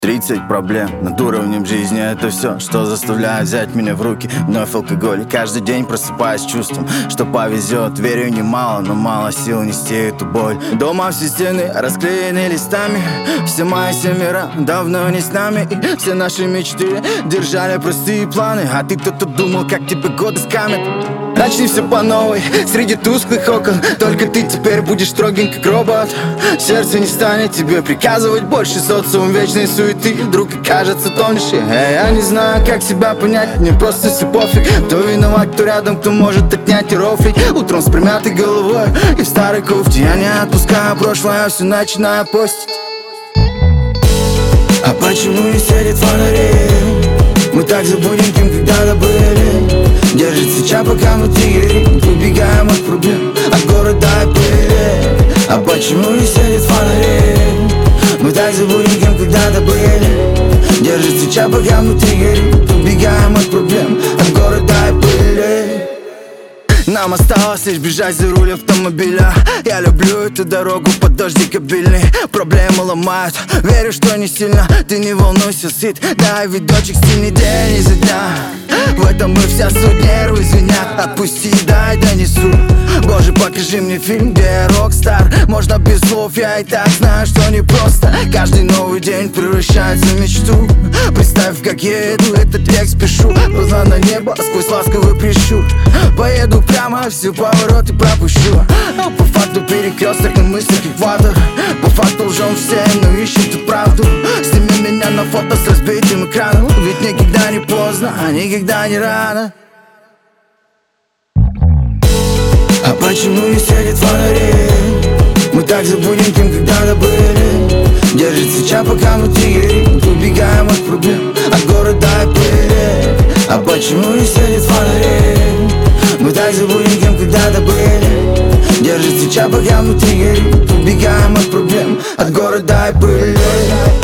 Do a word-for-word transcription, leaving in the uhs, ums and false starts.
Тридцать проблем над уровнем жизни. Это все, что заставляет взять меня в руки. Вновь алкоголь, каждый день просыпаюсь с чувством, что повезет. Верю немало, но мало сил нести эту боль. Дома все стены расклеены листами. Все мои семеро давно не с нами. И все наши мечты держали простые планы. А ты кто-то думал, как тебе годы скамят. Начни все по новой, среди тусклых окон. Только ты теперь будешь строгим, как робот. Сердце не станет тебе приказывать больше. Социум вечной суеты, вдруг окажется тоньше. Эй, я не знаю, как себя понять, мне просто все пофиг. Кто виноват, кто рядом, кто может отнять и рофлить. Утром с примятой головой и в старой кофте. Я не отпускаю прошлое, все начинаю постить. А почему не светит фонари? Мы так забудем, кем когда-то были. Держит свеча, пока внутри горит. Убегаем от проблем, от города и пыли. А почему не светит фонари? Мы так забудем, кем когда-то были. Держит свеча, пока внутри горит. Убегаем от проблем, от города и пыли. Нам осталось лишь бежать за руль автомобиля. Я люблю эту дорогу под дождик обильный. Проблемы ломают, верю, что не сильно. Ты не волнуйся, сыт, дай видочек стильный день изо дня. В этом и вся суть, нервы звенят. Отпусти, дай донесу. Боже, покажи мне фильм, где я рок-стар. Можно без слов, я и так знаю, что непросто. Каждый новый день превращается в мечту. Представь, как я еду, этот текст пишу. Глаза на небо, сквозь ласковый прищур. Поеду прямо, все повороты пропущу. Но по факту перекресток на мыслях экватор. По факту лжем все, но ищем тут правду. Сними меня на фото с разбитым экраном. Ведь никогда не поздно, а никогда не рано. А почему не светит фонари? Мы так забудем, кем когда-то были. Держит свеча, пока внутри горит. Убегаем от проблем, от города и пыли. А почему не светит фонари? Мы так забудем, кем когда-то были. Держит свеча, пока внутри горит. Убегаем от проблем, от города и пыли.